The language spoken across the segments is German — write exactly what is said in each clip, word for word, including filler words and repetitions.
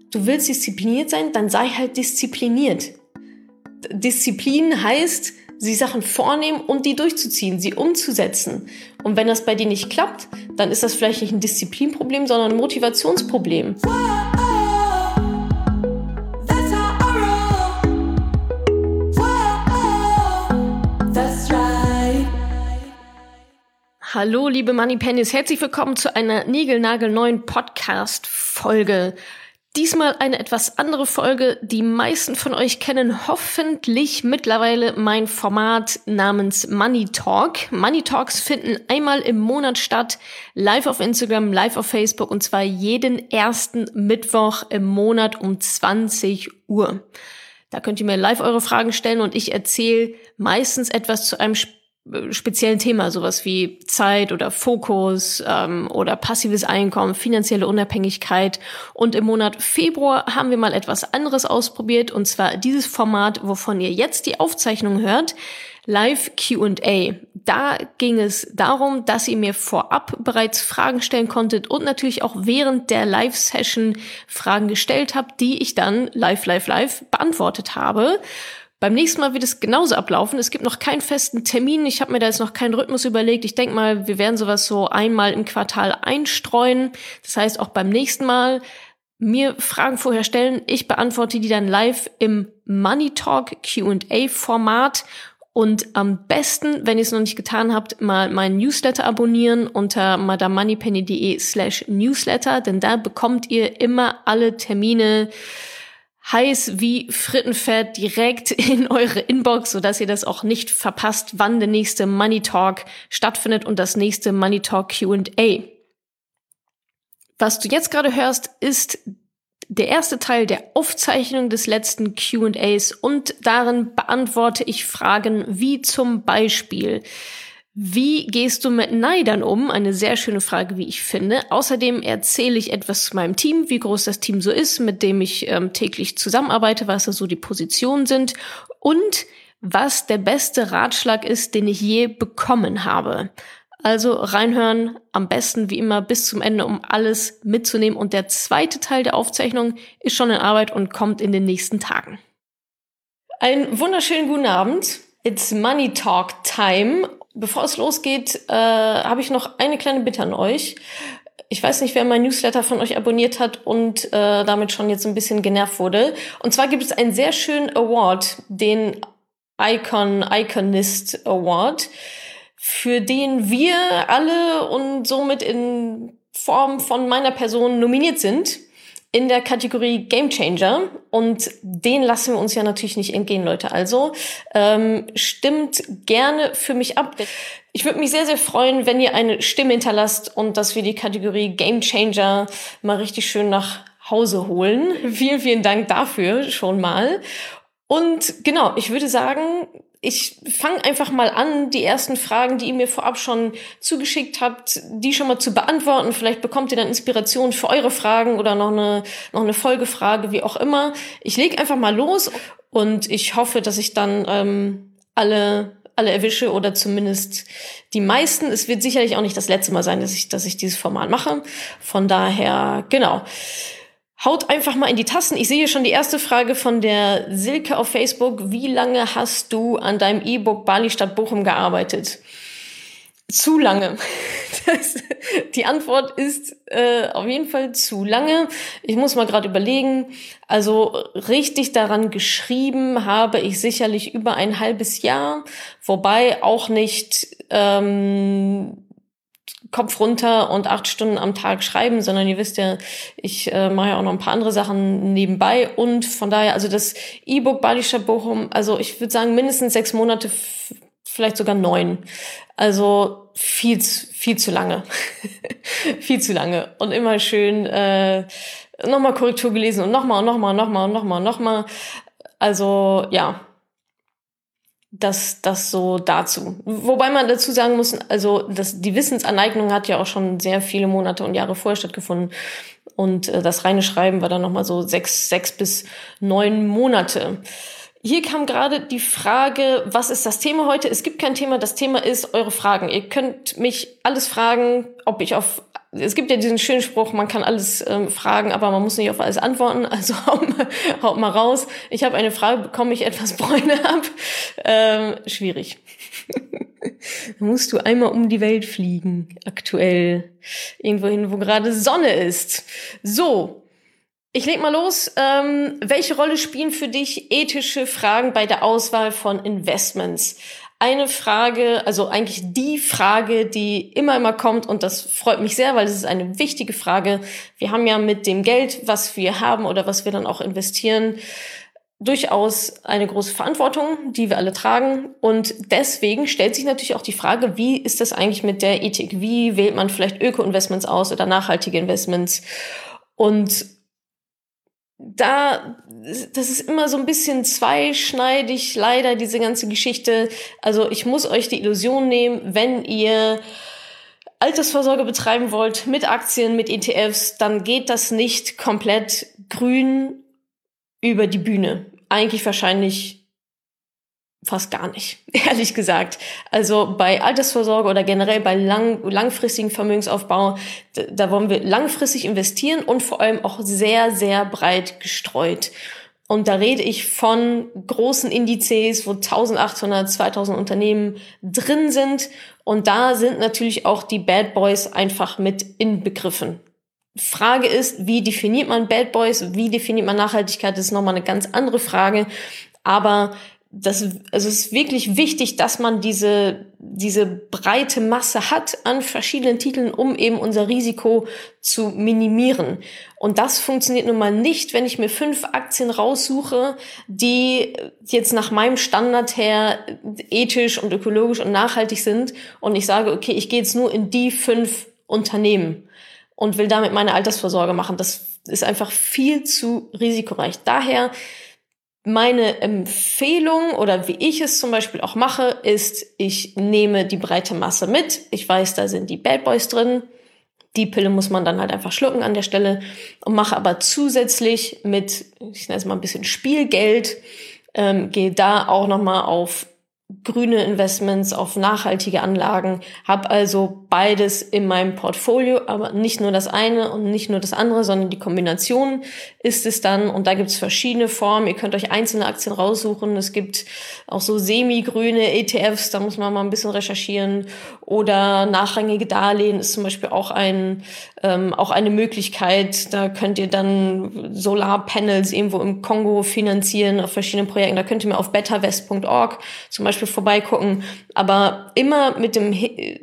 du willst diszipliniert sein, dann sei halt diszipliniert. Disziplin heißt, sich Sachen vornehmen und die durchzuziehen, sie umzusetzen. Und wenn das bei dir nicht klappt, dann ist das vielleicht nicht ein Disziplinproblem, sondern ein Motivationsproblem. Hallo, liebe Moneypennies, herzlich willkommen zu einer niegelnagelneuen Podcast-Folge. Diesmal eine etwas andere Folge. Die meisten von euch kennen hoffentlich mittlerweile mein Format namens Money Talk. Money Talks finden einmal im Monat statt, live auf Instagram, live auf Facebook, und zwar jeden ersten Mittwoch im Monat um zwanzig Uhr. Da könnt ihr mir live eure Fragen stellen und ich erzähle meistens etwas zu einem speziellen Thema, sowas wie Zeit oder Fokus ähm, oder passives Einkommen, finanzielle Unabhängigkeit. Und im Monat Februar haben wir mal etwas anderes ausprobiert, und zwar dieses Format, wovon ihr jetzt die Aufzeichnung hört, Live Q and A. Da ging es darum, dass ihr mir vorab bereits Fragen stellen konntet und natürlich auch während der Live-Session Fragen gestellt habt, die ich dann live, live, live beantwortet habe. Beim nächsten Mal wird es genauso ablaufen. Es gibt noch keinen festen Termin. Ich habe mir da jetzt noch keinen Rhythmus überlegt. Ich denke mal, wir werden sowas so einmal im Quartal einstreuen. Das heißt, auch beim nächsten Mal mir Fragen vorher stellen. Ich beantworte die dann live im Money Talk Q and A Format. Und am besten, wenn ihr es noch nicht getan habt, mal meinen Newsletter abonnieren unter madamoneypenny.de slash newsletter. Denn da bekommt ihr immer alle Termine heiß wie Frittenfett direkt in eure Inbox, sodass ihr das auch nicht verpasst, wann der nächste Money Talk stattfindet und das nächste Money Talk Q and A. Was du jetzt gerade hörst, ist der erste Teil der Aufzeichnung des letzten Q and As, und darin beantworte ich Fragen wie zum Beispiel: Wie gehst du mit Neidern um? Eine sehr schöne Frage, wie ich finde. Außerdem erzähle ich etwas zu meinem Team, wie groß das Team so ist, mit dem ich ähm, täglich zusammenarbeite, was da so die Positionen sind und was der beste Ratschlag ist, den ich je bekommen habe. Also reinhören, am besten wie immer bis zum Ende, um alles mitzunehmen. Und der zweite Teil der Aufzeichnung ist schon in Arbeit und kommt in den nächsten Tagen. Einen wunderschönen guten Abend. It's Money Talk Time. Bevor es losgeht, äh, habe ich noch eine kleine Bitte an euch. Ich weiß nicht, wer mein Newsletter von euch abonniert hat und äh, damit schon jetzt ein bisschen genervt wurde. Und zwar gibt es einen sehr schönen Award, den Icon, Iconist Award, für den wir alle und somit in Form von meiner Person nominiert sind in der Kategorie Game Changer, und den lassen wir uns ja natürlich nicht entgehen, Leute. Also ähm, stimmt gerne für mich ab. Ich würde mich sehr, sehr freuen, wenn ihr eine Stimme hinterlasst und dass wir die Kategorie Game Changer mal richtig schön nach Hause holen. Vielen, vielen Dank dafür schon mal. Und genau, ich würde sagen, ich fange einfach mal an, die ersten Fragen, die ihr mir vorab schon zugeschickt habt, die schon mal zu beantworten. Vielleicht bekommt ihr dann Inspiration für eure Fragen oder noch eine, noch eine Folgefrage, wie auch immer. Ich lege einfach mal los und ich hoffe, dass ich dann ähm, alle alle erwische oder zumindest die meisten. Es wird sicherlich auch nicht das letzte Mal sein, dass ich, dass ich dieses Format mache. Von daher, genau. Haut einfach mal in die Tasten. Ich sehe schon die erste Frage von der Silke auf Facebook. Wie lange hast du an deinem E-Book Bali statt Bochum gearbeitet? Zu lange. Das, die Antwort ist äh, auf jeden Fall zu lange. Ich muss mal gerade überlegen. Also richtig daran geschrieben habe ich sicherlich über ein halbes Jahr. Wobei auch nicht ähm, Kopf runter und acht Stunden am Tag schreiben, sondern ihr wisst ja, ich äh, mache ja auch noch ein paar andere Sachen nebenbei, und von daher, also das E-Book Bali statt Bochum, also ich würde sagen mindestens sechs Monate, f- vielleicht sogar neun. Also viel, viel zu lange. Viel zu lange. Und immer schön äh, nochmal Korrektur gelesen und nochmal und nochmal und nochmal und nochmal und nochmal. Also ja, das, das so dazu. Wobei man dazu sagen muss, also das, die Wissensaneignung hat ja auch schon sehr viele Monate und Jahre vorher stattgefunden. Und äh, das reine Schreiben war dann nochmal so sechs, sechs bis neun Monate. Hier kam gerade die Frage, was ist das Thema heute? Es gibt kein Thema, das Thema ist eure Fragen. Ihr könnt mich alles fragen, ob ich auf es gibt ja diesen schönen Spruch, man kann alles ähm, fragen, aber man muss nicht auf alles antworten. Also haut mal, haut mal raus. Ich habe eine Frage, bekomme ich etwas Bräune ab? Ähm, schwierig. Da musst du einmal um die Welt fliegen, aktuell. Irgendwo hin, wo gerade Sonne ist. So, ich leg mal los. Ähm, welche Rolle spielen für dich ethische Fragen bei der Auswahl von Investments? Eine Frage, also eigentlich die Frage, die immer, immer kommt, und das freut mich sehr, weil es ist eine wichtige Frage. Wir haben ja mit dem Geld, was wir haben oder was wir dann auch investieren, durchaus eine große Verantwortung, die wir alle tragen. Und deswegen stellt sich natürlich auch die Frage, wie ist das eigentlich mit der Ethik? Wie wählt man vielleicht Öko-Investments aus oder nachhaltige Investments? Und da, das ist immer so ein bisschen zweischneidig, leider, diese ganze Geschichte. Also ich muss euch die Illusion nehmen, wenn ihr Altersvorsorge betreiben wollt mit Aktien, mit E T Fs, dann geht das nicht komplett grün über die Bühne. Eigentlich wahrscheinlich fast gar nicht, ehrlich gesagt. Also bei Altersvorsorge oder generell bei lang, langfristigen Vermögensaufbau, da, da wollen wir langfristig investieren und vor allem auch sehr, sehr breit gestreut. Und da rede ich von großen Indizes, wo eintausendachthundert, zweitausend Unternehmen drin sind. Und da sind natürlich auch die Bad Boys einfach mit inbegriffen. Frage ist, wie definiert man Bad Boys? Wie definiert man Nachhaltigkeit? Das ist nochmal eine ganz andere Frage. Aber das, also es ist wirklich wichtig, dass man diese, diese breite Masse hat an verschiedenen Titeln, um eben unser Risiko zu minimieren. Und das funktioniert nun mal nicht, wenn ich mir fünf Aktien raussuche, die jetzt nach meinem Standard her ethisch und ökologisch und nachhaltig sind. Und ich sage, okay, ich gehe jetzt nur in die fünf Unternehmen und will damit meine Altersvorsorge machen. Das ist einfach viel zu risikoreich. Daher meine Empfehlung oder wie ich es zum Beispiel auch mache, ist, ich nehme die breite Masse mit. Ich weiß, da sind die Bad Boys drin. Die Pille muss man dann halt einfach schlucken an der Stelle und mache aber zusätzlich mit, ich nenne es mal ein bisschen Spielgeld, ähm, gehe da auch nochmal auf grüne Investments, auf nachhaltige Anlagen, habe also beides in meinem Portfolio, aber nicht nur das eine und nicht nur das andere, sondern die Kombination ist es dann. Und da gibt es verschiedene Formen. Ihr könnt euch einzelne Aktien raussuchen. Es gibt auch so semi-grüne E T Fs, da muss man mal ein bisschen recherchieren. Oder nachrangige Darlehen ist zum Beispiel auch ein ähm, auch eine Möglichkeit. Da könnt ihr dann Solarpanels irgendwo im Kongo finanzieren auf verschiedenen Projekten. Da könnt ihr mal auf bettervest punkt org zum Beispiel vorbeigucken. Aber immer mit dem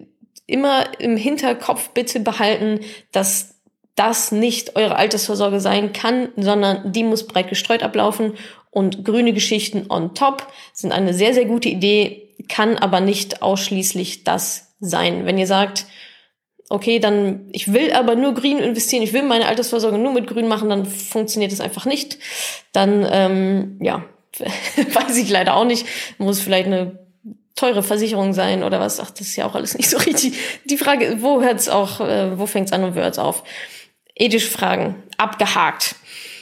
immer im Hinterkopf bitte behalten, dass das nicht eure Altersvorsorge sein kann, sondern die muss breit gestreut ablaufen. Und grüne Geschichten on top sind eine sehr, sehr gute Idee, kann aber nicht ausschließlich das sein. Wenn ihr sagt, okay, dann ich will aber nur grün investieren, ich will meine Altersvorsorge nur mit grün machen, dann funktioniert das einfach nicht. Dann, ähm, ja, weiß ich leider auch nicht. Muss vielleicht eine teure Versicherung sein oder was. Ach, das ist ja auch alles nicht so richtig. Die Frage, wo hört's auch, äh, wo fängt's an und wo hört's auf? Ethische Fragen, abgehakt.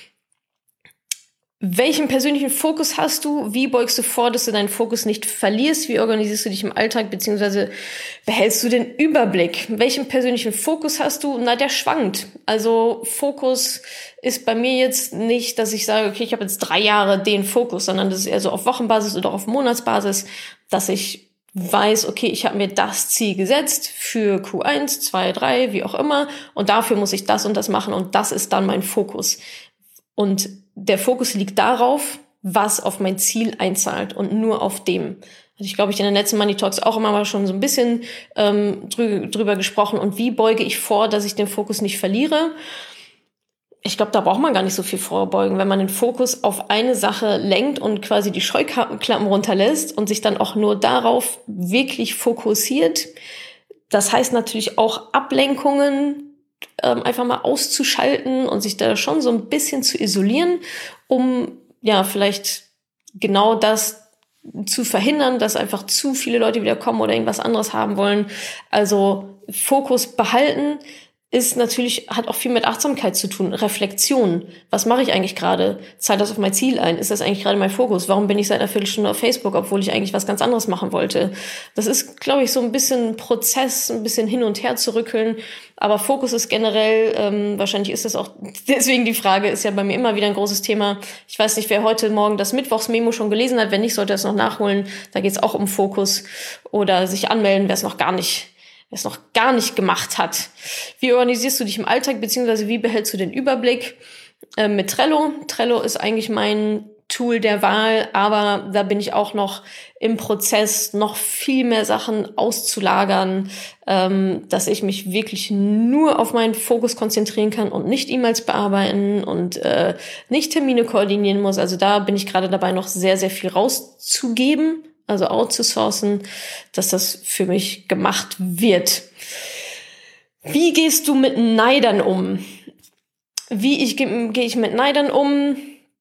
Welchen persönlichen Fokus hast du? Wie beugst du vor, dass du deinen Fokus nicht verlierst? Wie organisierst du dich im Alltag, beziehungsweise behältst du den Überblick? Welchen persönlichen Fokus hast du? Na, der schwankt. Also Fokus ist bei mir jetzt nicht, dass ich sage, okay, ich habe jetzt drei Jahre den Fokus, sondern das ist eher so auf Wochenbasis oder auf Monatsbasis, dass ich weiß, okay, ich habe mir das Ziel gesetzt für Q eins, zwei, drei, wie auch immer, und dafür muss ich das und das machen und das ist dann mein Fokus. Und der Fokus liegt darauf, was auf mein Ziel einzahlt und nur auf dem. Also ich glaube, ich in den letzten Money Talks auch immer mal schon so ein bisschen ähm, drü- drüber gesprochen. Und wie beuge ich vor, dass ich den Fokus nicht verliere? Ich glaube, da braucht man gar nicht so viel vorbeugen, wenn man den Fokus auf eine Sache lenkt und quasi die Scheuklappen runterlässt und sich dann auch nur darauf wirklich fokussiert. Das heißt natürlich auch Ablenkungen ähm, einfach mal auszuschalten und sich da schon so ein bisschen zu isolieren, um ja vielleicht genau das zu verhindern, dass einfach zu viele Leute wieder kommen oder irgendwas anderes haben wollen. Also Fokus behalten, ist natürlich, hat auch viel mit Achtsamkeit zu tun, Reflexion. Was mache ich eigentlich gerade? Zahlt das auf mein Ziel ein? Ist das eigentlich gerade mein Fokus? Warum bin ich seit einer Viertelstunde auf Facebook, obwohl ich eigentlich was ganz anderes machen wollte? Das ist, glaube ich, so ein bisschen ein Prozess, ein bisschen hin und her zu rückeln. Aber Fokus ist generell, ähm, wahrscheinlich ist das auch, deswegen die Frage, ist ja bei mir immer wieder ein großes Thema. Ich weiß nicht, wer heute Morgen das Mittwochsmemo schon gelesen hat. Wenn nicht, sollte er es noch nachholen. Da geht es auch um Fokus oder sich anmelden, wer es noch gar nicht wer es noch gar nicht gemacht hat. Wie organisierst du dich im Alltag, beziehungsweise wie behältst du den Überblick? Äh, mit Trello. Trello ist eigentlich mein Tool der Wahl, aber da bin ich auch noch im Prozess, noch viel mehr Sachen auszulagern, ähm, dass ich mich wirklich nur auf meinen Fokus konzentrieren kann und nicht E-Mails bearbeiten und äh, nicht Termine koordinieren muss. Also da bin ich gerade dabei, noch sehr, sehr viel rauszugeben, also outzusourcen, dass das für mich gemacht wird. Wie gehst du mit Neidern um? Wie ich gehe geh ich mit Neidern um?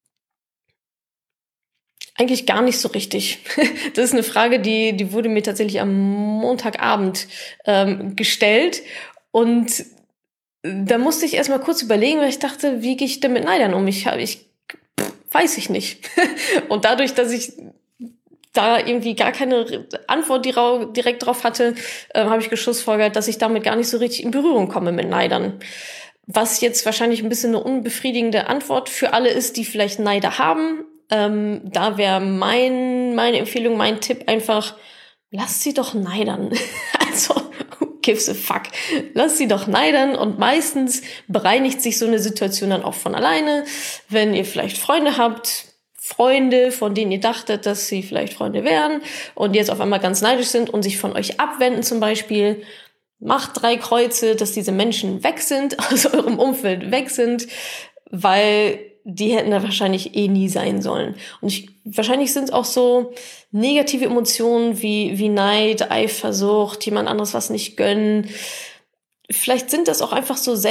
Eigentlich gar nicht so richtig. Das ist eine Frage, die die wurde mir tatsächlich am Montagabend ähm, gestellt. Und da musste ich erstmal kurz überlegen, weil ich dachte, wie gehe ich denn mit Neidern um? Ich, ich weiß ich nicht. Und dadurch, dass ich da irgendwie gar keine Antwort direkt drauf hatte, äh, habe ich geschlussfolgert, dass ich damit gar nicht so richtig in Berührung komme mit Neidern. Was jetzt wahrscheinlich ein bisschen eine unbefriedigende Antwort für alle ist, die vielleicht Neider haben. Ähm, da wäre mein, meine Empfehlung, mein Tipp einfach, lasst sie doch neidern. Also, who gives a fuck? Lasst sie doch neidern, und meistens bereinigt sich so eine Situation dann auch von alleine. Wenn ihr vielleicht Freunde habt, Freunde, von denen ihr dachtet, dass sie vielleicht Freunde wären und jetzt auf einmal ganz neidisch sind und sich von euch abwenden zum Beispiel, macht drei Kreuze, dass diese Menschen weg sind, aus eurem Umfeld weg sind, weil die hätten da wahrscheinlich eh nie sein sollen. Und ich, wahrscheinlich sind es auch so negative Emotionen wie, wie Neid, Eifersucht, jemand anderes was nicht gönnen. Vielleicht sind das auch einfach so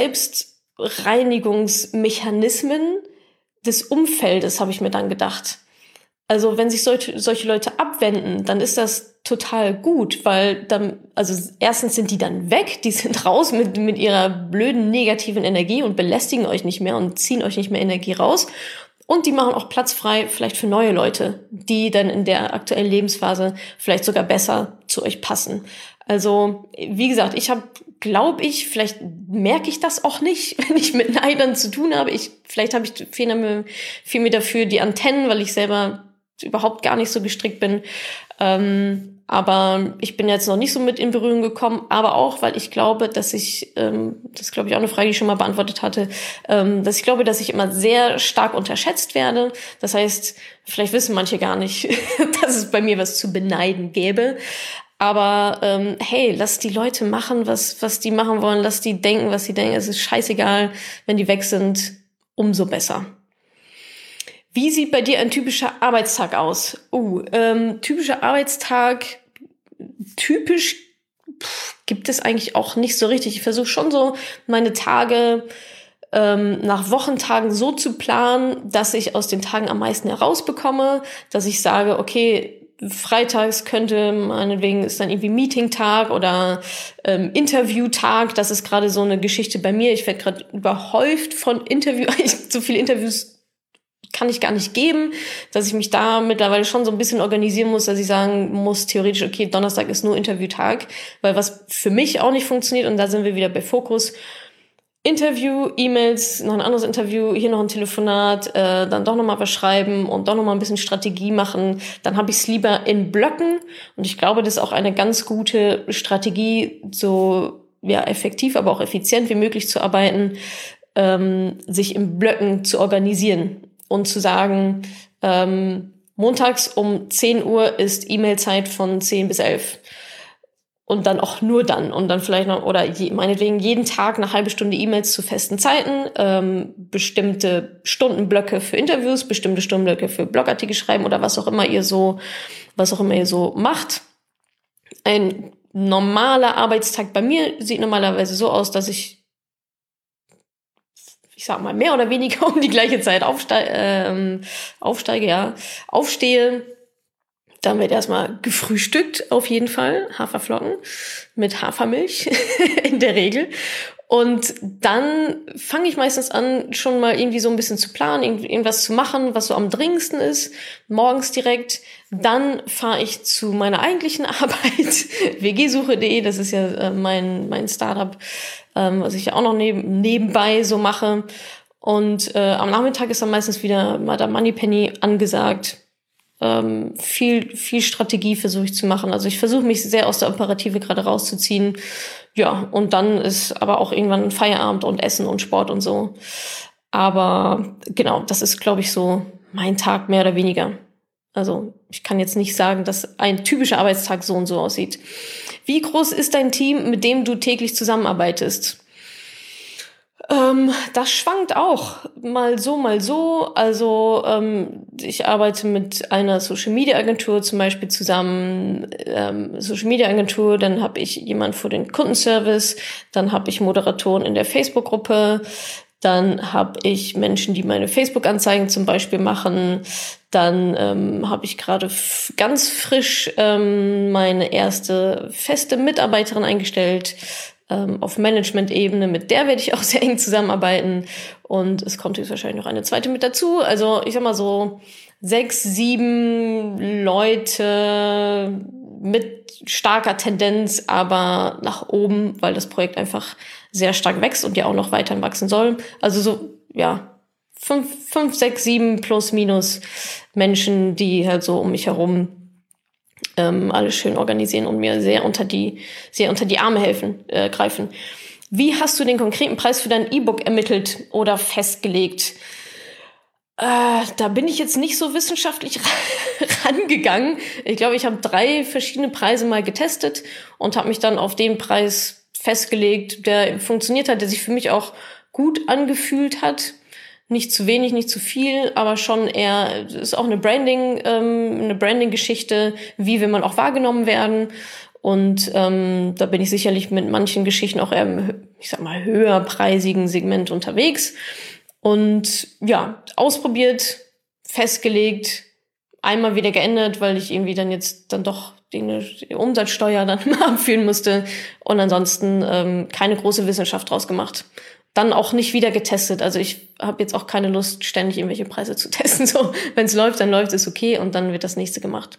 Selbstreinigungsmechanismen des Umfeldes, habe ich mir dann gedacht. Also wenn sich solche, solche Leute abwenden, dann ist das total gut, weil dann, also erstens sind die dann weg, die sind raus mit, mit ihrer blöden negativen Energie und belästigen euch nicht mehr und ziehen euch nicht mehr Energie raus. Und die machen auch Platz frei vielleicht für neue Leute, die dann in der aktuellen Lebensphase vielleicht sogar besser zu euch passen. Also wie gesagt, ich habe, glaube ich, vielleicht merke ich das auch nicht, wenn ich mit Neidern zu tun habe. Ich, vielleicht habe ich viel mir, viel mir dafür die Antennen, weil ich selber überhaupt gar nicht so gestrickt bin. Ähm, aber ich bin jetzt noch nicht so mit in Berührung gekommen, aber auch, weil ich glaube, dass ich, ähm, das ist glaube ich auch eine Frage, die ich schon mal beantwortet hatte, ähm, dass ich glaube, dass ich immer sehr stark unterschätzt werde. Das heißt, vielleicht wissen manche gar nicht, dass es bei mir was zu beneiden gäbe. Aber ähm, hey, lass die Leute machen, was was die machen wollen, lass die denken, was sie denken. Es ist scheißegal, wenn die weg sind, umso besser. Wie sieht bei dir ein typischer Arbeitstag aus? Uh, ähm, typischer Arbeitstag, typisch pff, gibt es eigentlich auch nicht so richtig. Ich versuche schon so meine Tage ähm, nach Wochentagen so zu planen, dass ich aus den Tagen am meisten herausbekomme, dass ich sage, okay, freitags könnte, meinetwegen ist dann irgendwie Meeting-Tag oder ähm, Interview-Tag. Das ist gerade so eine Geschichte bei mir. Ich werde gerade überhäuft von Interview. So viele Interviews kann ich gar nicht geben, dass ich mich da mittlerweile schon so ein bisschen organisieren muss, dass ich sagen muss, theoretisch, okay, Donnerstag ist nur Interviewtag, weil was für mich auch nicht funktioniert, und da sind wir wieder bei Fokus, Interview, E-Mails, noch ein anderes Interview, hier noch ein Telefonat, äh, dann doch nochmal was schreiben und doch nochmal ein bisschen Strategie machen. Dann habe ich es lieber in Blöcken. Und ich glaube, das ist auch eine ganz gute Strategie, so ja effektiv, aber auch effizient wie möglich zu arbeiten, ähm, sich in Blöcken zu organisieren und zu sagen, ähm, montags um zehn Uhr ist E-Mail-Zeit von zehn bis elf. Und dann auch nur dann. Und dann vielleicht noch, oder je, meinetwegen jeden Tag eine halbe Stunde E-Mails zu festen Zeiten, ähm, bestimmte Stundenblöcke für Interviews, bestimmte Stundenblöcke für Blogartikel schreiben oder was auch immer ihr so, was auch immer ihr so macht. Ein normaler Arbeitstag bei mir sieht normalerweise so aus, dass ich, ich sag mal, mehr oder weniger um die gleiche Zeit aufsteige, ähm, aufsteige, ja, aufstehe. Dann wird erstmal gefrühstückt, auf jeden Fall. Haferflocken mit Hafermilch in der Regel. Und dann fange ich meistens an, schon mal irgendwie so ein bisschen zu planen, irgendwas zu machen, was so am dringendsten ist, morgens direkt. Dann fahre ich zu meiner eigentlichen Arbeit, w g suche punkt de, das ist ja äh, mein mein Startup, ähm, was ich ja auch noch neben, nebenbei so mache. Und äh, am Nachmittag ist dann meistens wieder Madame Moneypenny angesagt. Ähm, viel viel Strategie versuche ich zu machen. Also ich versuche mich sehr aus der Operative gerade rauszuziehen. Ja, und dann ist aber auch irgendwann Feierabend und Essen und Sport und so. Aber genau, das ist, glaube ich, so mein Tag mehr oder weniger. Also ich kann jetzt nicht sagen, dass ein typischer Arbeitstag so und so aussieht. Wie groß ist dein Team, mit dem du täglich zusammenarbeitest? Ähm, das schwankt auch mal so, mal so. Also ähm, ich arbeite mit einer Social-Media-Agentur zum Beispiel zusammen. Ähm, Social-Media-Agentur, dann habe ich jemanden für den Kundenservice, dann habe ich Moderatoren in der Facebook-Gruppe, dann habe ich Menschen, die meine Facebook-Anzeigen zum Beispiel machen. Dann ähm, habe ich gerade f- ganz frisch ähm, meine erste feste Mitarbeiterin eingestellt ähm, auf Management-Ebene. Mit der werde ich auch sehr eng zusammenarbeiten. Und es kommt jetzt wahrscheinlich noch eine zweite mit dazu. Also ich sag mal so sechs, sieben Leute mit starker Tendenz, aber nach oben, weil das Projekt einfach sehr stark wächst und ja auch noch weiter wachsen soll. Also so, ja, fünf, fünf, sechs, sieben plus minus Menschen, die halt so um mich herum ähm, alles schön organisieren und mir sehr unter die, sehr unter die Arme helfen, äh, greifen. Wie hast du den konkreten Preis für dein E-Book ermittelt oder festgelegt? Äh, da bin ich jetzt nicht so wissenschaftlich rangegangen. Ich glaube, ich habe drei verschiedene Preise mal getestet und habe mich dann auf den Preis festgelegt, der funktioniert hat, der sich für mich auch gut angefühlt hat. Nicht zu wenig, nicht zu viel, aber schon eher, ist auch eine Branding, ähm, eine Branding-Geschichte, wie will man auch wahrgenommen werden. Und ähm, da bin ich sicherlich mit manchen Geschichten auch eher im, ich sag mal, höherpreisigen Segment unterwegs. Und ja, ausprobiert, festgelegt, einmal wieder geändert, weil ich irgendwie dann jetzt dann doch die Umsatzsteuer dann mal abführen musste und ansonsten ähm, keine große Wissenschaft draus gemacht. Dann auch nicht wieder getestet. Also ich habe jetzt auch keine Lust, ständig irgendwelche Preise zu testen. So, wenn es läuft, dann läuft es okay und dann wird das nächste gemacht.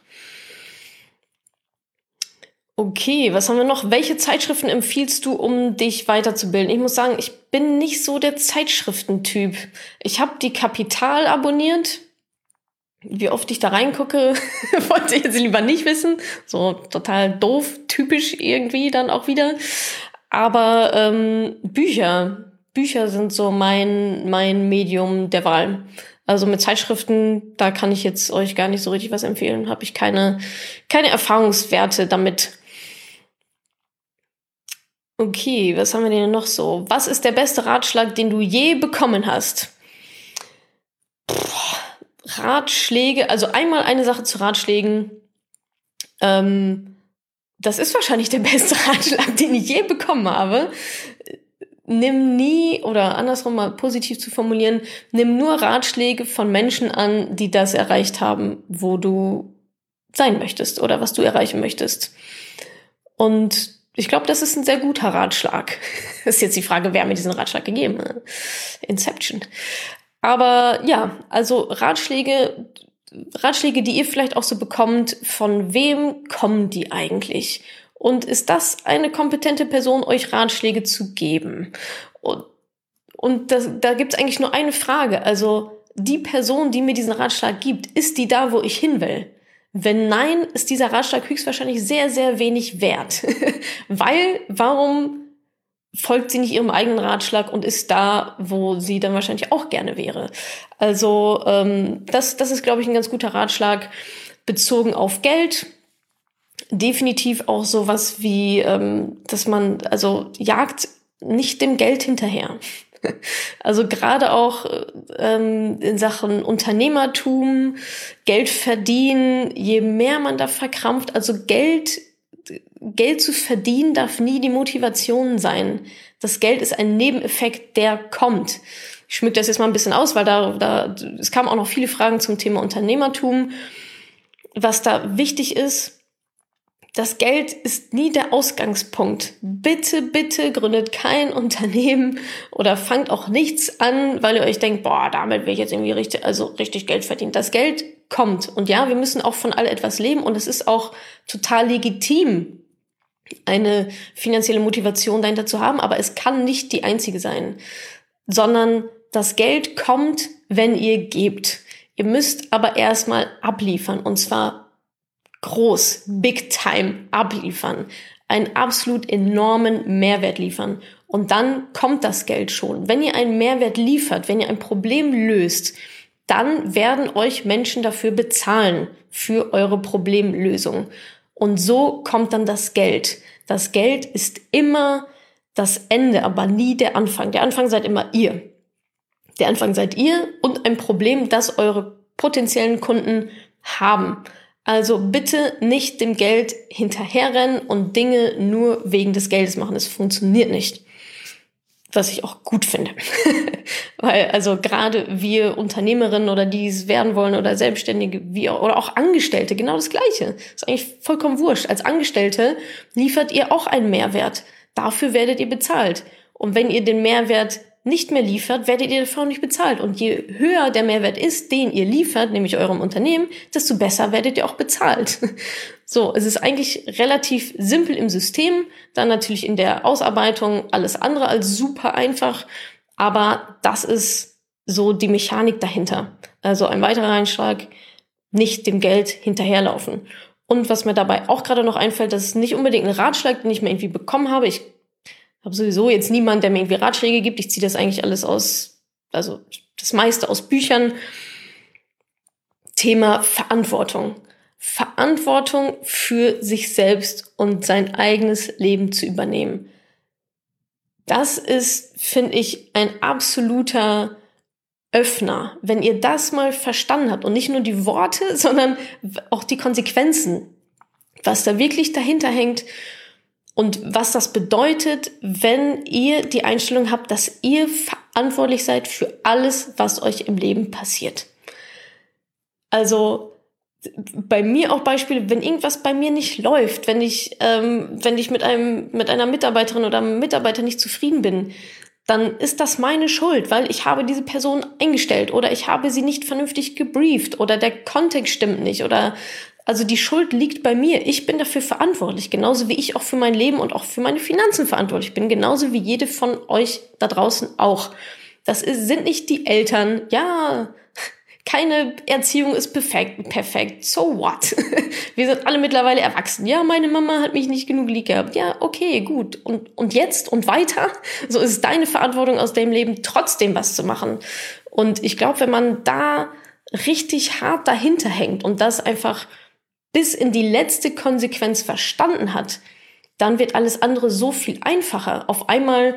Okay, was haben wir noch? Welche Zeitschriften empfiehlst du, um dich weiterzubilden? Ich muss sagen, ich bin nicht so der Zeitschriftentyp. Ich habe die Kapital abonniert. Wie oft ich da reingucke, wollte ich jetzt lieber nicht wissen. So total doof, typisch irgendwie dann auch wieder. Aber ähm, Bücher, Bücher sind so mein mein Medium der Wahl. Also mit Zeitschriften, da kann ich jetzt euch gar nicht so richtig was empfehlen. Habe ich keine keine Erfahrungswerte damit. Okay, was haben wir denn noch so? Was ist der beste Ratschlag, den du je bekommen hast? Puh. Ratschläge, also einmal eine Sache zu Ratschlägen. Ähm, das ist wahrscheinlich der beste Ratschlag, den ich je bekommen habe. Nimm nie, oder andersrum mal positiv zu formulieren, nimm nur Ratschläge von Menschen an, die das erreicht haben, wo du sein möchtest oder was du erreichen möchtest. Und ich glaube, das ist ein sehr guter Ratschlag. Das ist jetzt die Frage, wer mir diesen Ratschlag gegeben hat. Inception. Aber ja, also Ratschläge, Ratschläge, die ihr vielleicht auch so bekommt, von wem kommen die eigentlich? Und ist das eine kompetente Person, euch Ratschläge zu geben? Und, und das, da gibt es eigentlich nur eine Frage. Also die Person, die mir diesen Ratschlag gibt, ist die da, wo ich hin will? Wenn nein, ist dieser Ratschlag höchstwahrscheinlich sehr, sehr wenig wert. Weil, warum folgt sie nicht ihrem eigenen Ratschlag und ist da, wo sie dann wahrscheinlich auch gerne wäre. Also ähm, das, das ist, glaube ich, ein ganz guter Ratschlag bezogen auf Geld. Definitiv auch sowas wie, ähm, dass man, also jagt nicht dem Geld hinterher. Also gerade auch ähm, in Sachen Unternehmertum, Geld verdienen, je mehr man da verkrampft, also Geld Geld zu verdienen darf nie die Motivation sein. Das Geld ist ein Nebeneffekt, der kommt. Ich schmück das jetzt mal ein bisschen aus, weil da, da es kamen auch noch viele Fragen zum Thema Unternehmertum. Was da wichtig ist, das Geld ist nie der Ausgangspunkt. Bitte, bitte gründet kein Unternehmen oder fangt auch nichts an, weil ihr euch denkt, boah, damit will ich jetzt irgendwie richtig, also richtig Geld verdienen. Das Geld kommt. Und ja, wir müssen auch von all etwas leben und es ist auch total legitim, eine finanzielle Motivation dahinter zu haben, aber es kann nicht die einzige sein, sondern das Geld kommt, wenn ihr gebt. Ihr müsst aber erstmal abliefern und zwar groß, big time abliefern, einen absolut enormen Mehrwert liefern. Und dann kommt das Geld schon. Wenn ihr einen Mehrwert liefert, wenn ihr ein Problem löst, dann werden euch Menschen dafür bezahlen, für eure Problemlösung. Und so kommt dann das Geld. Das Geld ist immer das Ende, aber nie der Anfang. Der Anfang seid immer ihr. Der Anfang seid ihr und ein Problem, das eure potenziellen Kunden haben. Also bitte nicht dem Geld hinterherrennen und Dinge nur wegen des Geldes machen. Es funktioniert nicht. Was ich auch gut finde. Weil also gerade wir Unternehmerinnen oder die es werden wollen oder Selbstständige wie auch, oder auch Angestellte, genau das Gleiche. Ist eigentlich vollkommen wurscht. Als Angestellte liefert ihr auch einen Mehrwert. Dafür werdet ihr bezahlt. Und wenn ihr den Mehrwert nicht mehr liefert, werdet ihr dafür auch nicht bezahlt. Und je höher der Mehrwert ist, den ihr liefert, nämlich eurem Unternehmen, desto besser werdet ihr auch bezahlt. So, es ist eigentlich relativ simpel im System, dann natürlich in der Ausarbeitung alles andere als super einfach, aber das ist so die Mechanik dahinter. Also ein weiterer Einschlag, nicht dem Geld hinterherlaufen. Und was mir dabei auch gerade noch einfällt, das ist nicht unbedingt ein Ratschlag, den ich mir irgendwie bekommen habe. Ich Ich habe sowieso jetzt niemanden, der mir irgendwie Ratschläge gibt. Ich ziehe das eigentlich alles aus, also das meiste aus Büchern. Thema Verantwortung. Verantwortung für sich selbst und sein eigenes Leben zu übernehmen. Das ist, finde ich, ein absoluter Öffner. Wenn ihr das mal verstanden habt und nicht nur die Worte, sondern auch die Konsequenzen, was da wirklich dahinter hängt, und was das bedeutet, wenn ihr die Einstellung habt, dass ihr verantwortlich seid für alles, was euch im Leben passiert. Also bei mir auch Beispiele, wenn irgendwas bei mir nicht läuft, wenn ich, ähm, wenn ich mit einem, mit einer Mitarbeiterin oder einem Mitarbeiter nicht zufrieden bin, dann ist das meine Schuld, weil ich habe diese Person eingestellt oder ich habe sie nicht vernünftig gebrieft oder der Kontext stimmt nicht oder also die Schuld liegt bei mir. Ich bin dafür verantwortlich, genauso wie ich auch für mein Leben und auch für meine Finanzen verantwortlich bin, genauso wie jede von euch da draußen auch. Das ist, sind nicht die Eltern, ja, keine Erziehung ist perfekt, perfekt, so what? Wir sind alle mittlerweile erwachsen. Ja, meine Mama hat mich nicht genug lieb gehabt. Ja, okay, gut. Und, und jetzt und weiter? So ist es deine Verantwortung aus deinem Leben, trotzdem was zu machen. Und ich glaube, wenn man da richtig hart dahinter hängt und das einfach bis in die letzte Konsequenz verstanden hat, dann wird alles andere so viel einfacher. Auf einmal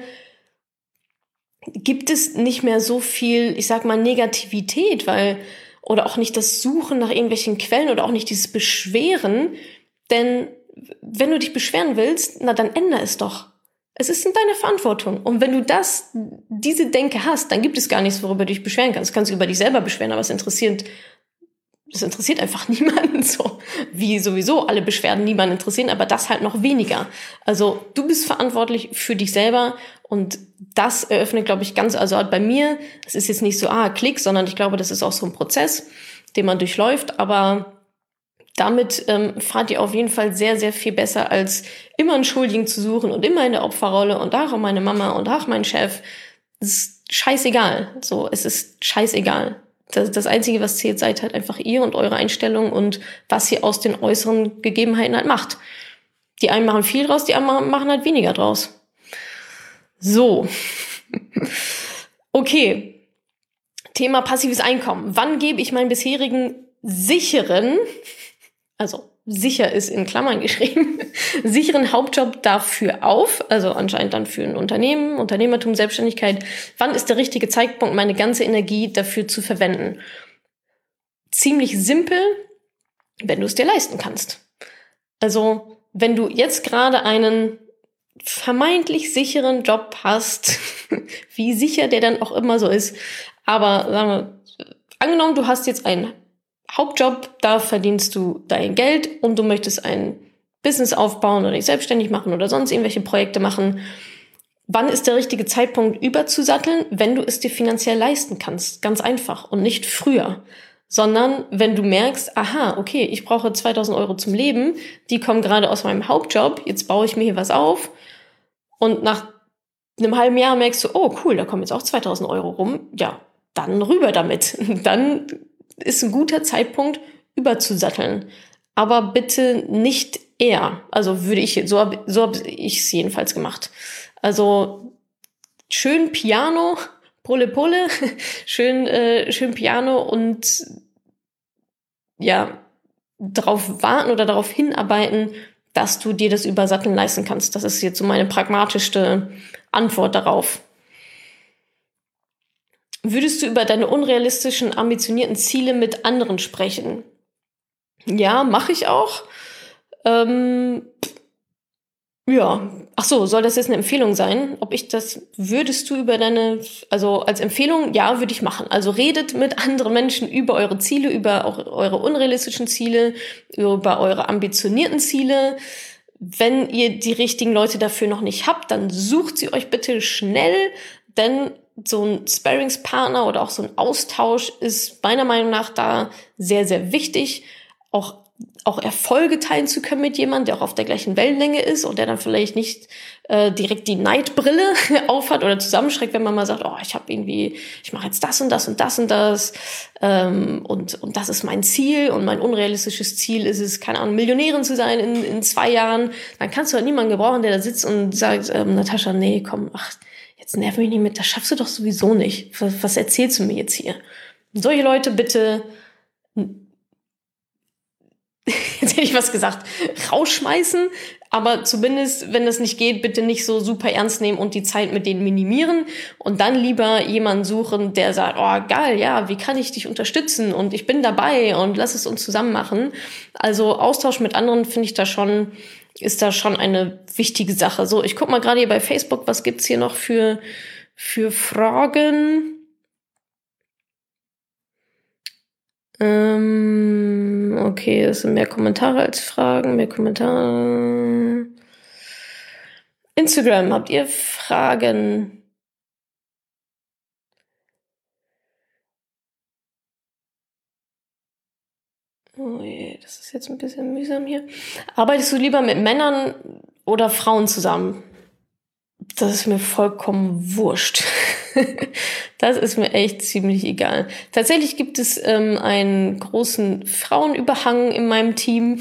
gibt es nicht mehr so viel, ich sag mal, Negativität, weil, oder auch nicht das Suchen nach irgendwelchen Quellen oder auch nicht dieses Beschweren, denn wenn du dich beschweren willst, na dann ändere es doch. Es ist in deiner Verantwortung. Und wenn du das, diese Denke hast, dann gibt es gar nichts, worüber du dich beschweren kannst. Du kannst dich über dich selber beschweren, aber es interessiert Das interessiert einfach niemanden so, wie sowieso alle Beschwerden niemanden interessieren, aber das halt noch weniger. Also du bist verantwortlich für dich selber und das eröffnet, glaube ich, ganz, also bei mir, es ist jetzt nicht so, ah, Klick, sondern ich glaube, das ist auch so ein Prozess, den man durchläuft, aber damit ähm, fahrt ihr auf jeden Fall sehr, sehr viel besser, als immer einen Schuldigen zu suchen und immer in der Opferrolle und ach, meine Mama und ach, mein Chef. Es ist scheißegal. So, es ist scheißegal. Das, das Einzige, was zählt, seid halt einfach ihr und eure Einstellung und was ihr aus den äußeren Gegebenheiten halt macht. Die einen machen viel draus, die anderen machen halt weniger draus. So. Okay. Thema passives Einkommen. Wann gebe ich meinen bisherigen sicheren, also sicher ist in Klammern geschrieben, sicheren Hauptjob dafür auf, also anscheinend dann für ein Unternehmen, Unternehmertum, Selbstständigkeit. Wann ist der richtige Zeitpunkt, meine ganze Energie dafür zu verwenden? Ziemlich simpel, wenn du es dir leisten kannst. Also, wenn du jetzt gerade einen vermeintlich sicheren Job hast, wie sicher der dann auch immer so ist, aber sagen wir, angenommen, du hast jetzt einen Hauptjob, da verdienst du dein Geld und du möchtest einen Business aufbauen oder dich selbstständig machen oder sonst irgendwelche Projekte machen. Wann ist der richtige Zeitpunkt, überzusatteln? Wenn du es dir finanziell leisten kannst. Ganz einfach. Und nicht früher. Sondern wenn du merkst, aha, okay, ich brauche zweitausend Euro zum Leben, die kommen gerade aus meinem Hauptjob, jetzt baue ich mir hier was auf. Und nach einem halben Jahr merkst du, oh cool, da kommen jetzt auch zweitausend Euro rum. Ja, dann rüber damit. Dann ist ein guter Zeitpunkt, überzusatteln. Aber bitte nicht eher. Also würde ich, so habe so hab ich es jedenfalls gemacht. Also schön Piano, Pole Pole, schön, äh, schön Piano und ja, darauf warten oder darauf hinarbeiten, dass du dir das Übersatteln leisten kannst. Das ist jetzt so meine pragmatischste Antwort darauf. Würdest du über deine unrealistischen, ambitionierten Ziele mit anderen sprechen? Ja, mache ich auch. Ähm, ja, ach so, soll das jetzt eine Empfehlung sein? Ob ich das, würdest du über deine, also als Empfehlung, ja, würde ich machen. Also redet mit anderen Menschen über eure Ziele, über auch eure unrealistischen Ziele, über eure ambitionierten Ziele. Wenn ihr die richtigen Leute dafür noch nicht habt, dann sucht sie euch bitte schnell, denn so ein Sparringspartner oder auch so ein Austausch ist meiner Meinung nach da sehr, sehr wichtig. Auch, auch Erfolge teilen zu können mit jemandem, der auch auf der gleichen Wellenlänge ist und der dann vielleicht nicht äh, direkt die Neidbrille aufhat oder zusammenschreckt, wenn man mal sagt, oh, ich habe irgendwie, ich mache jetzt das und das und das und das ähm, und, und das ist mein Ziel und mein unrealistisches Ziel ist es, keine Ahnung, Millionärin zu sein in, in zwei Jahren. Dann kannst du halt niemanden gebrauchen, der da sitzt und sagt, ähm, Natascha, nee, komm, ach, jetzt nerv mich nicht mit, das schaffst du doch sowieso nicht. Was, was erzählst du mir jetzt hier? Und solche Leute bitte, jetzt hätte ich was gesagt, rausschmeißen, aber zumindest, wenn das nicht geht, bitte nicht so super ernst nehmen und die Zeit mit denen minimieren und dann lieber jemanden suchen, der sagt, oh geil, ja, wie kann ich dich unterstützen und ich bin dabei und lass es uns zusammen machen. Also Austausch mit anderen finde ich da schon, ist da schon eine wichtige Sache. So, ich guck mal gerade hier bei Facebook, was gibt's hier noch für, für Fragen? Ähm, okay, es sind mehr Kommentare als Fragen, mehr Kommentare. Instagram, habt ihr Fragen? Oh je, das ist jetzt ein bisschen mühsam hier. Arbeitest du lieber mit Männern oder Frauen zusammen? Das ist mir vollkommen wurscht. Das ist mir echt ziemlich egal. Tatsächlich gibt es ähm, einen großen Frauenüberhang in meinem Team.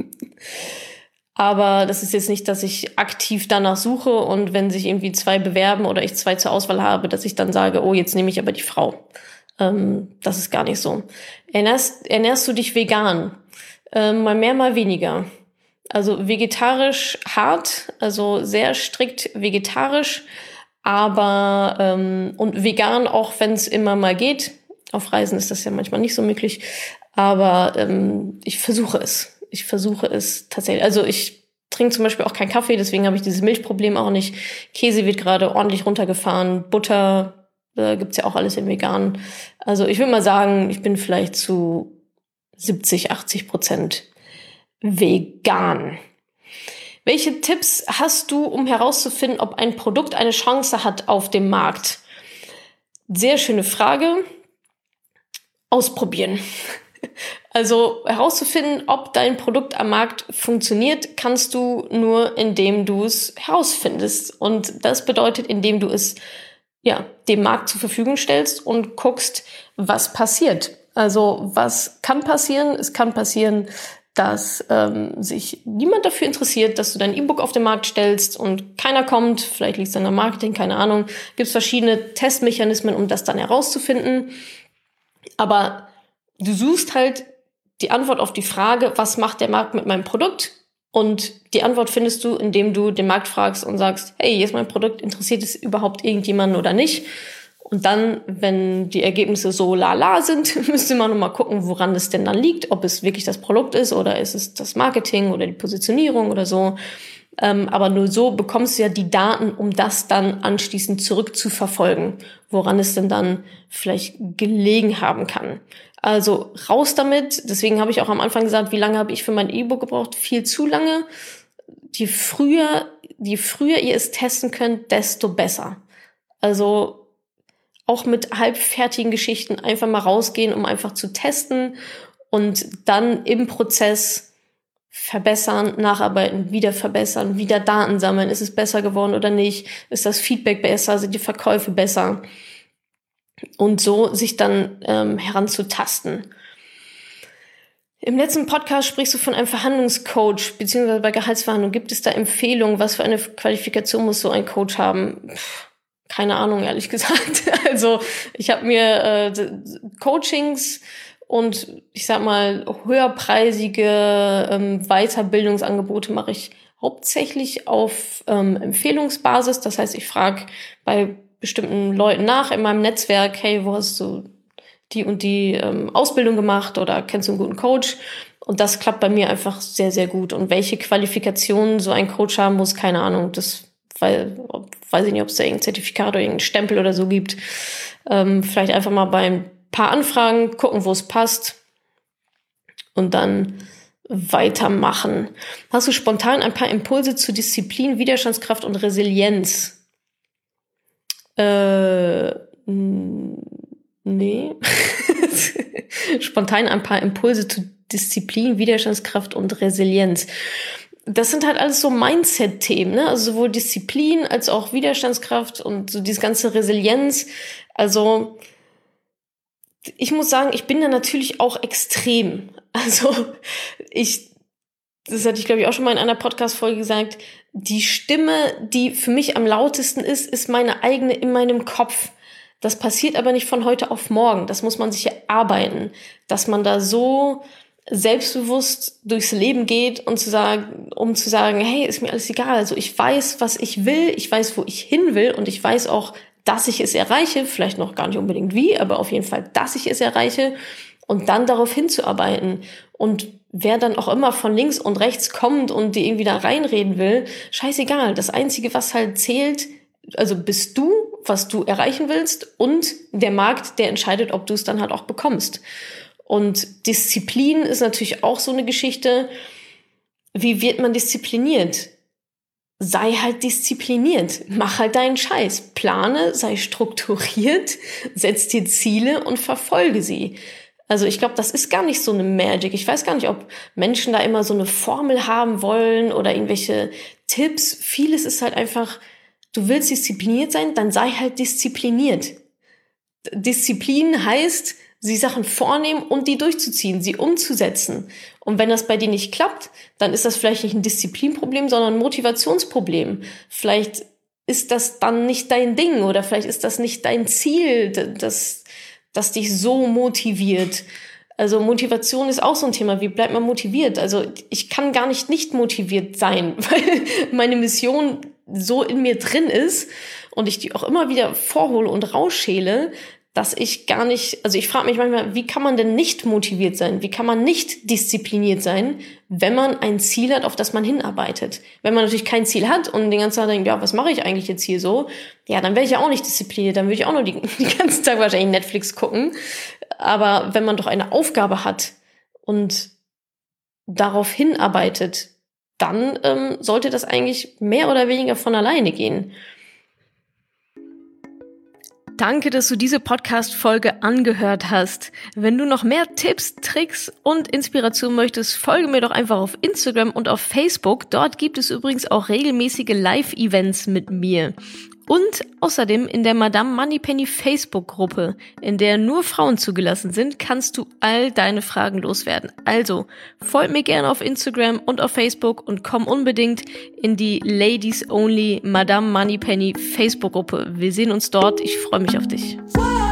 Aber das ist jetzt nicht, dass ich aktiv danach suche und wenn sich irgendwie zwei bewerben oder ich zwei zur Auswahl habe, dass ich dann sage, oh, jetzt nehme ich aber die Frau. Ähm, das ist gar nicht so. Ernährst, ernährst du dich vegan? Ähm, mal mehr, mal weniger. Also vegetarisch hart, also sehr strikt vegetarisch, aber ähm, und vegan auch, wenn es immer mal geht. Auf Reisen ist das ja manchmal nicht so möglich, aber ähm, ich versuche es. Ich versuche es tatsächlich. Also ich trinke zum Beispiel auch keinen Kaffee, deswegen habe ich dieses Milchproblem auch nicht. Käse wird gerade ordentlich runtergefahren, Butter äh, gibt's ja auch alles im Vegan. Also ich würde mal sagen, ich bin vielleicht zu siebzig, achtzig Prozent vegan. Welche Tipps hast du, um herauszufinden, ob ein Produkt eine Chance hat auf dem Markt? Sehr schöne Frage. Ausprobieren. Also herauszufinden, ob dein Produkt am Markt funktioniert, kannst du nur, indem du es herausfindest. Und das bedeutet, indem du es ja dem Markt zur Verfügung stellst und guckst, was passiert. Also was kann passieren? Es kann passieren, dass ähm, sich niemand dafür interessiert, dass du dein E-Book auf den Markt stellst und keiner kommt, vielleicht liegt es an der Marketing, keine Ahnung. Gibt es verschiedene Testmechanismen, um das dann herauszufinden. Aber du suchst halt die Antwort auf die Frage, was macht der Markt mit meinem Produkt? Und die Antwort findest du, indem du den Markt fragst und sagst, hey, hier ist mein Produkt, interessiert es überhaupt irgendjemanden oder nicht? Und dann, wenn die Ergebnisse so lala sind, müsste man nochmal gucken, woran es denn dann liegt, ob es wirklich das Produkt ist oder ist es das Marketing oder die Positionierung oder so. Ähm, aber nur so bekommst du ja die Daten, um das dann anschließend zurückzuverfolgen, woran es denn dann vielleicht gelegen haben kann. Also raus damit. Deswegen habe ich auch am Anfang gesagt, wie lange habe ich für mein E-Book gebraucht? Viel zu lange. Je früher, je früher ihr es testen könnt, desto besser. Also auch mit halbfertigen Geschichten einfach mal rausgehen, um einfach zu testen und dann im Prozess verbessern, nacharbeiten, wieder verbessern, wieder Daten sammeln. Ist es besser geworden oder nicht? Ist das Feedback besser? Sind die Verkäufe besser? Und so sich dann ähm, heranzutasten. Im letzten Podcast sprichst du von einem Verhandlungscoach, beziehungsweise bei Gehaltsverhandlungen. Gibt es da Empfehlungen? Was für eine Qualifikation muss so ein Coach haben? Pff, keine Ahnung, ehrlich gesagt. Also ich habe mir äh, Coachings und ich sag mal höherpreisige ähm, Weiterbildungsangebote mache ich hauptsächlich auf ähm, Empfehlungsbasis. Das heißt, ich frage bei bestimmten Leuten nach in meinem Netzwerk, hey, wo hast du die und die ähm, Ausbildung gemacht oder kennst du einen guten Coach? Und das klappt bei mir einfach sehr, sehr gut. Und welche Qualifikationen so ein Coach haben muss, keine Ahnung. Das weil, ob, weiß ich nicht, ob es da irgendein Zertifikat oder irgendeinen Stempel oder so gibt. Ähm, vielleicht einfach mal bei ein paar Anfragen gucken, wo es passt und dann weitermachen. Hast du spontan ein paar Impulse zu Disziplin, Widerstandskraft und Resilienz? Äh, nee. Spontan ein paar Impulse zu Disziplin, Widerstandskraft und Resilienz. Das sind halt alles so Mindset-Themen, ne? Also sowohl Disziplin als auch Widerstandskraft und so diese ganze Resilienz. Also ich muss sagen, ich bin da natürlich auch extrem. Also ich, das hatte ich glaube ich auch schon mal in einer Podcast-Folge gesagt, die Stimme, die für mich am lautesten ist, ist meine eigene in meinem Kopf. Das passiert aber nicht von heute auf morgen. Das muss man sich erarbeiten, dass man da so selbstbewusst durchs Leben geht und zu sagen, um zu sagen, hey, ist mir alles egal. Also ich weiß, was ich will, ich weiß, wo ich hin will und ich weiß auch, dass ich es erreiche, vielleicht noch gar nicht unbedingt wie, aber auf jeden Fall, dass ich es erreiche und dann darauf hinzuarbeiten. Und wer dann auch immer von links und rechts kommt und dir irgendwie da reinreden will, scheißegal. Das Einzige, was halt zählt, also bist du, was du erreichen willst und der Markt, der entscheidet, ob du es dann halt auch bekommst. Und Disziplin ist natürlich auch so eine Geschichte. Wie wird man diszipliniert? Sei halt diszipliniert. Mach halt deinen Scheiß. Plane, sei strukturiert, setz dir Ziele und verfolge sie. Also ich glaube, das ist gar nicht so eine Magic. Ich weiß gar nicht, ob Menschen da immer so eine Formel haben wollen oder irgendwelche Tipps. Vieles ist halt einfach, du willst diszipliniert sein, dann sei halt diszipliniert. Disziplin heißt, sie Sachen vornehmen und die durchzuziehen, sie umzusetzen. Und wenn das bei dir nicht klappt, dann ist das vielleicht nicht ein Disziplinproblem, sondern ein Motivationsproblem. Vielleicht ist das dann nicht dein Ding oder vielleicht ist das nicht dein Ziel, das, das dich so motiviert. Also Motivation ist auch so ein Thema. Wie bleibt man motiviert? Also ich kann gar nicht nicht motiviert sein, weil meine Mission so in mir drin ist und ich die auch immer wieder vorhole und rausschäle, dass ich gar nicht, also ich frage mich manchmal, wie kann man denn nicht motiviert sein? Wie kann man nicht diszipliniert sein, wenn man ein Ziel hat, auf das man hinarbeitet? Wenn man natürlich kein Ziel hat und den ganzen Tag denkt, ja, was mache ich eigentlich jetzt hier so? Ja, dann wäre ich ja auch nicht diszipliniert, dann würde ich auch nur die, die ganzen Tag wahrscheinlich Netflix gucken. Aber wenn man doch eine Aufgabe hat und darauf hinarbeitet, dann ähm, sollte das eigentlich mehr oder weniger von alleine gehen. Danke, dass du diese Podcast-Folge angehört hast. Wenn du noch mehr Tipps, Tricks und Inspiration möchtest, folge mir doch einfach auf Instagram und auf Facebook. Dort gibt es übrigens auch regelmäßige Live-Events mit mir. Und außerdem in der Madame Moneypenny Facebook-Gruppe, in der nur Frauen zugelassen sind, kannst du all deine Fragen loswerden. Also, folg mir gerne auf Instagram und auf Facebook und komm unbedingt in die Ladies Only Madame Moneypenny Facebook-Gruppe. Wir sehen uns dort. Ich freue mich auf dich.